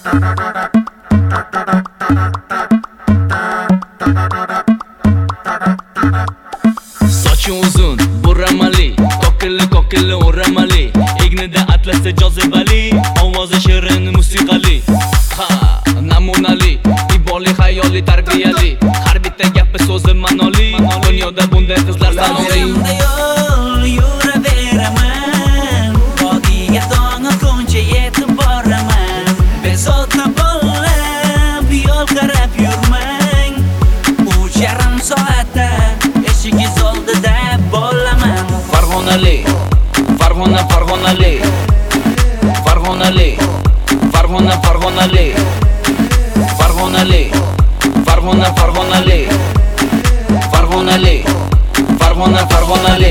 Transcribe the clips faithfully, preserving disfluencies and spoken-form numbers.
Sochi uzun, burramali, kokilli kokilli o'ramali, egnida atlasda jozibali, ovozi shirin musiqali. Ha, namunali, iboli xayoli tarbiyali, har bitta gapi so'zi ma'noli, dunyoda bunday qizlar sanoli. Yuraveraman, vodiga dong'i qo'ncha yetib boraman. Bezovta bo'lib, yo'l qarab yurmang. Uch yarim soatda eshigingiz oldida bo'laman. Farg'onali, Farg'ona Farg'onali, Farg'onali, Farg'ona Farg'onali, Farg'onali, Farg'ona Farg'onali, Farg'onali, Farg'ona Farg'onali.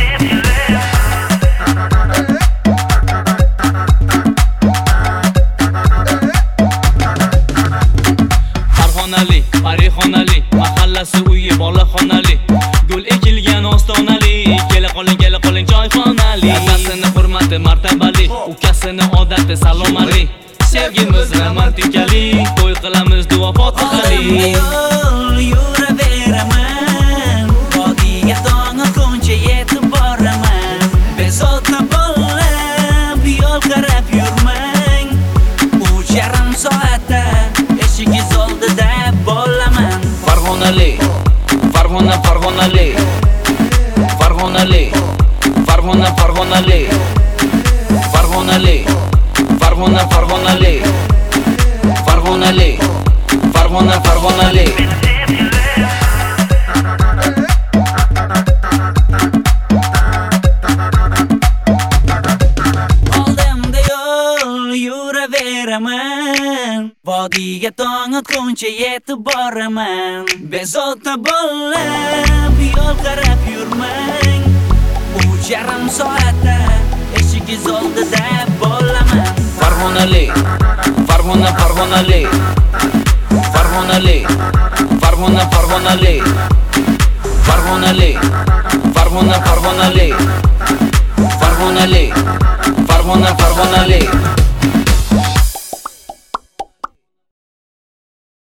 Farg'onali, Parixonali, mahallasi uyi bolaxonali, gul ekilgan ostonali, kela qoling kela qoling choyxonali. Adasini hurmati martabali, ukasini odati salomali, sevgimiz romantikali, to'y qilamiz duo fotihali. Yuraveraman, vodiga dong'i qo'ncha yetib boraman. Bezovta bo'lib, yo'l qarab yurmang. Uch yarim soatda eshigingiz oldida bo'laman. Farg'onali, Farg'ona Farg'onali, Farg'onali, Farg'ona Farg'onali, Farg'onali, Farg'ona Farg'onali, Farg'onali, Farg'ona Farg'onali. Oldimda yo'l yuraveraman, vodiga dong'i qo'ncha yetib boraman. Bezovta bo'lib, yo'l qarab yurmang. Uch yarim soatda eshigingiz oldida bo'laman. Farg'onali, Farg'ona Farg'onali, Farg'onali, Farg'ona Farg'onali, Farg'onali, Farg'ona Farg'onali, Farg'onali, Farg'ona Farg'onali.